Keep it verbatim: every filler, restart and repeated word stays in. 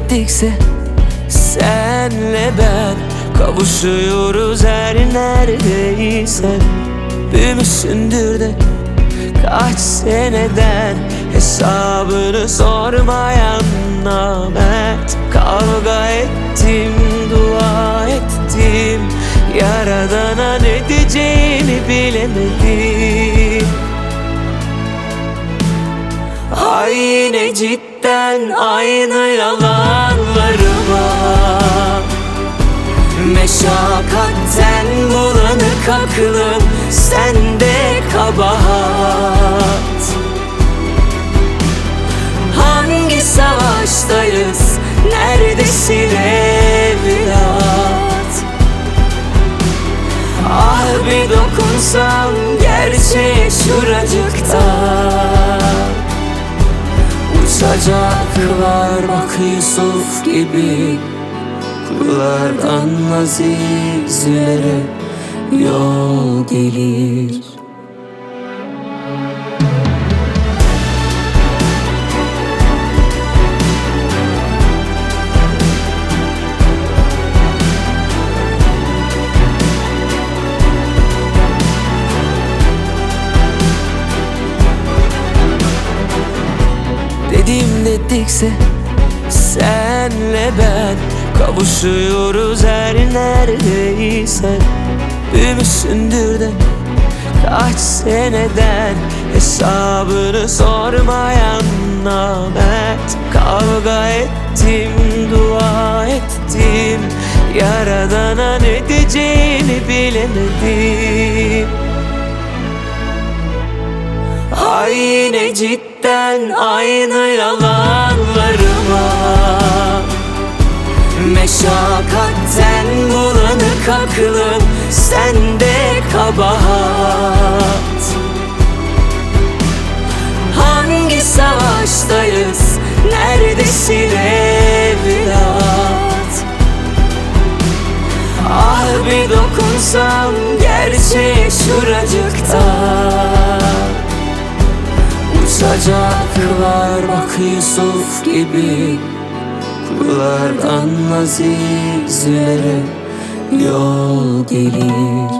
dedikse senle ben kavuşuyoruz her neredeysen. Büyümüşsündür de kaç seneden hesabını sormayan namert. Kavga ettim, dua ettim, Yaradana ne diyeceğimi bilemedim. Ay yine cidden aynı yalanlarıma, meşakkatten bulanık aklım, sende kabahat. Hangi savaştayız, neredesin evlat? Ah bir dokunsam gerçeğe şuracıkta. Uçacaklar bak Yusuf gibi, kuyulardan azizlere yol gelir. Dedim dedikse senle ben kavuşuyoruz her neredeysen. Büyümüşsündür de kaç seneden hesabını sormayan namert. Kavga ettim, dua ettim, Yaradana ne diyeceğimi bilemedim. Ay yine cidden aynı yalanlarıma, meşakkatten bulanık aklım, sende kabahat. Hangi savaştayız, neredesin evlat? Ah bir dokunsam gerçeğe şuracıkta. Uçacaklar bak Yusuf gibi, kuyulardan azizlere yol gelir.